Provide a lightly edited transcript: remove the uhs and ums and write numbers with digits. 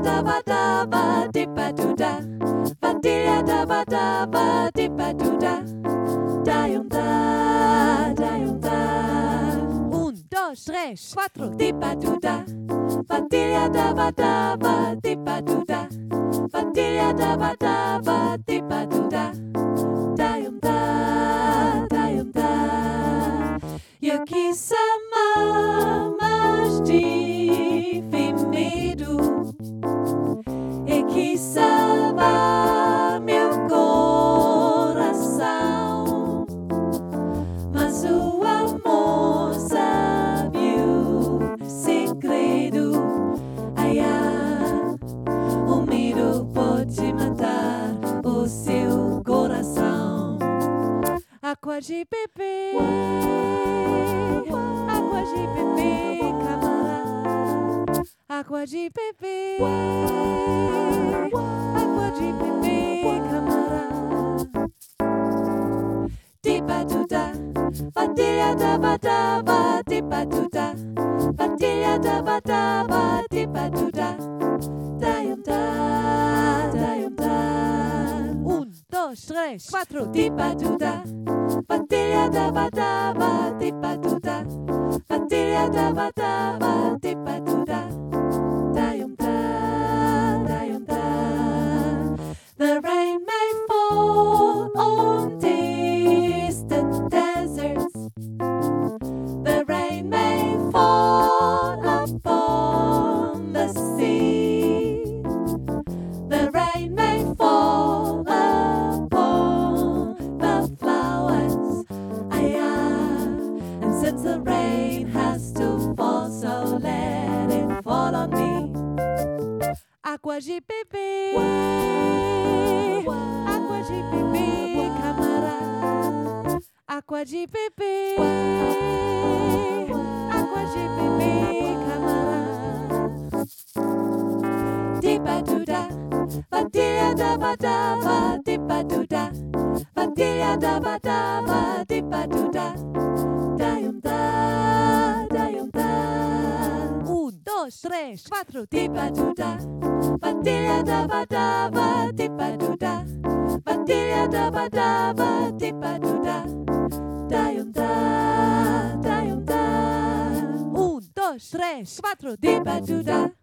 da ba da ba dipa do da. Vadilha da ba da ba dipa do da. Da yum da, da yum da. 1, 2, 3, 4, dipa do da. Vadilha da ba da ba dipa do da. Vadilha da ba da ba dipa do da. Da yum da, da yum da. Eu quis amar, mas tive medo. E quis salvar meu coração, mas o amor sabe o segredo. Ai, ai, o medo pode matar o seu coração. Água de bebê, água de bebê, camarada. Água de bebê, água de bebê, camarada. Dipa do da, vadilha da ba da ba, dipa do da. Vadilha da ba da ba, dipa do da. Da yum da, da yum da. 1, 2, 3, 4, dipa do da. Vadilha da ba da ba, dipa do da. Vadilha da ba da ba, dipa do da. Da yum da, da yum da. The rain may fall on distant deserts. The rain may fall upon the sea. The rain may fall upon the flowers. Aye, aye. And since the rain has to fall, so let it fall on me. Água de bebê, água de bebê, camarada. Água de bebê, água de bebê, camarada. Dipa do da, vadilha da ba da ba, dipa do da. Vadilha da ba da ba, dipa do da. Da yum da, da yum da. 1, 2, 3, 4, dipa do da. Vadilha da ba da ba, dipa do da. Vadilha da ba da ba, dipa do da. Da yum da, da yum da. 1, 2, 3, 4, dipa do da.